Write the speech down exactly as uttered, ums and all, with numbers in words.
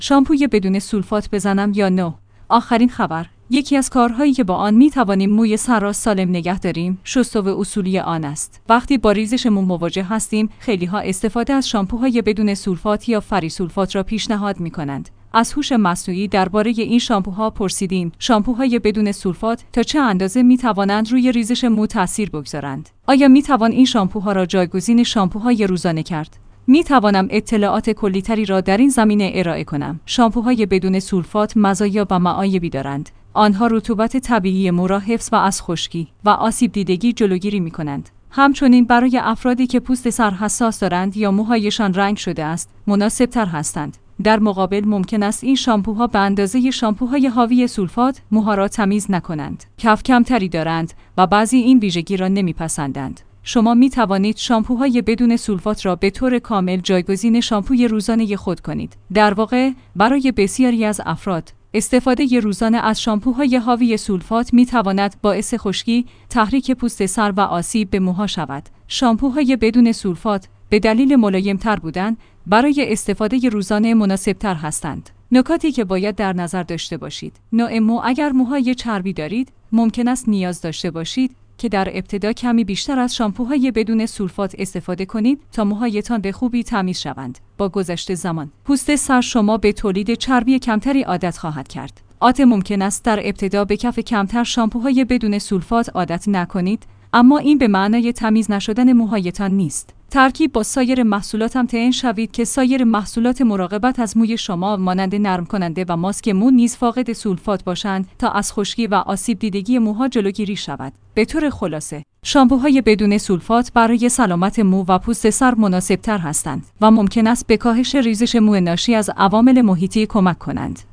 شامپوی بدون سولفات بزنم یا نه؟ آخرین خبر. یکی از کارهایی که با آن می توانیم موی سر را سالم نگه داریم، شست‌و اصولی آن است. وقتی با ریزش مو مواجه هستیم، خیلی‌ها استفاده از شامپوهای بدون سولفات یا فری سولفات را پیشنهاد می کنند. از هوش مصنوعی درباره این شامپوها پرسیدیم. شامپوهای بدون سولفات تا چه اندازه می توانند روی ریزش مو تاثیر بگذارند؟ آیا می توان این شامپوها را جایگزین شامپوهای روزانه کرد؟ می توانم اطلاعات کلی‌تری را در این زمینه ارائه کنم. شامپوهای بدون سولفات مزایا و معایبی دارند. آنها رطوبت طبیعی مو را حفظ و از خشکی و آسیب دیدگی جلوگیری می کنند. همچنین برای افرادی که پوست سر حساس دارند یا موهایشان رنگ شده است، مناسب تر هستند. در مقابل ممکن است این شامپوها به اندازه شامپوهای حاوی سولفات موها را تمیز نکنند. کف کمتری دارند و بعضی این ویژگی را نمیپسندند. شما می توانید شامپوهای بدون سولفات را به طور کامل جایگزین شامپوی روزانه خود کنید. در واقع برای بسیاری از افراد استفاده روزانه از شامپوهای حاوی سولفات می تواند باعث خشکی، تحریک پوست سر و آسیب به موها شود. شامپوهای بدون سولفات به دلیل ملایم تر بودن برای استفاده روزانه مناسب تر هستند. نکاتی که باید در نظر داشته باشید. نوع مو. اگر موهای چربی دارید، ممکن است نیاز داشته باشید که در ابتدا کمی بیشتر از شامپوهای بدون سولفات استفاده کنید تا موهایتان به خوبی تمیز شوند. با گذشت زمان، پوست سر شما به تولید چربی کمتری عادت خواهد کرد. البته ممکن است در ابتدا به کف کمتر شامپوهای بدون سولفات عادت نکنید، اما این به معنای تمیز نشدن موهایتان نیست. ترکیب با سایر محصولات هم تعیین شوید که سایر محصولات مراقبت از موی شما مانند نرم کننده و ماسک مو نیز فاقد سولفات باشند تا از خشکی و آسیب دیدگی موها جلوگیری شود. به طور خلاصه، شامپوهای بدون سولفات برای سلامت مو و پوست سر مناسب تر هستند و ممکن است به کاهش ریزش مو ناشی از عوامل محیطی کمک کنند.